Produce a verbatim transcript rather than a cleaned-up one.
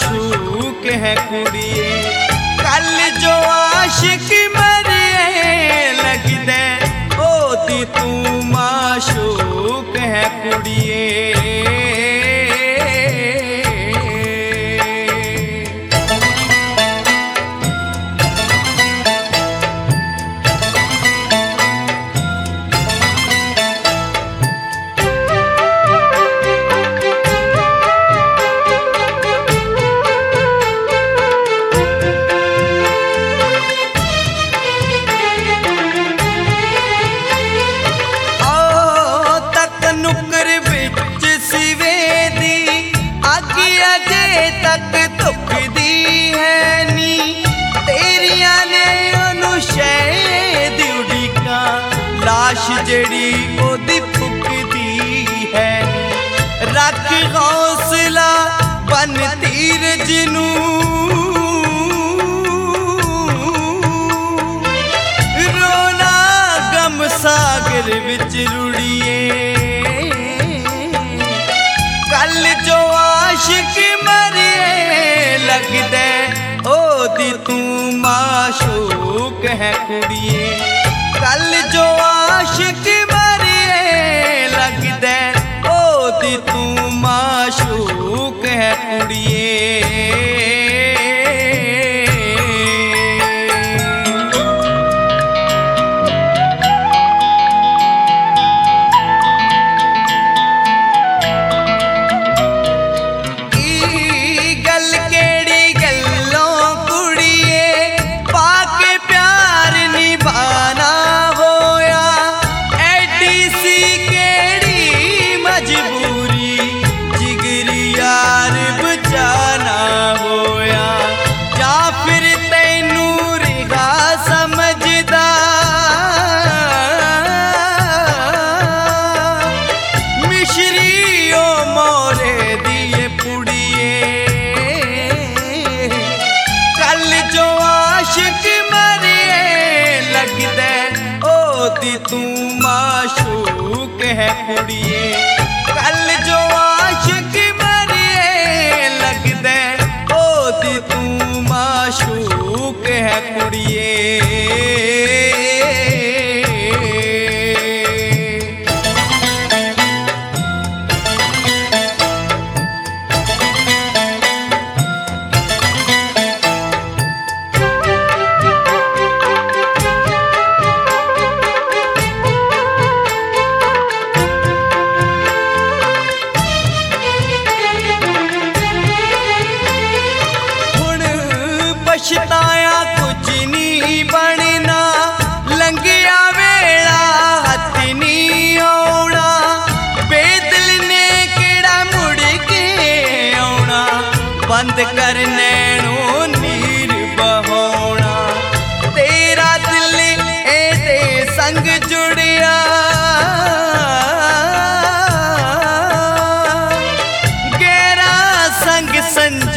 माशूक है कुड़िए। कल जो आशिक मरिए लगदे ओदी तू माशूक है कुड़िए। तक दुखदी है नी तेरिया ने ओनू शैद उड़ीका लाश जड़ी ओदी फुकदी है। रख हौसला बन तीर जिनू रोना गम सागर विच रुड़िए। कल जो आशिक लगदे ओदी तू माशूक है कुड़िए। कल जो आशिक मरिए लगदे ओदी तू माशूक है कुड़िए। ओदी तू माशूक है कुड़िए। कल जो आशिक मरिए लगदे ओदी तू माशूक है कुड़िए। पछताया कुछ नहीं बनना लंघिया वेला हथ नहीं आना। बेदल ने केड़ा मुड़ के आना बंद कर नैनों नीर बहाना। तेरा दिल एदे संग जुड़िया गहरा संग संग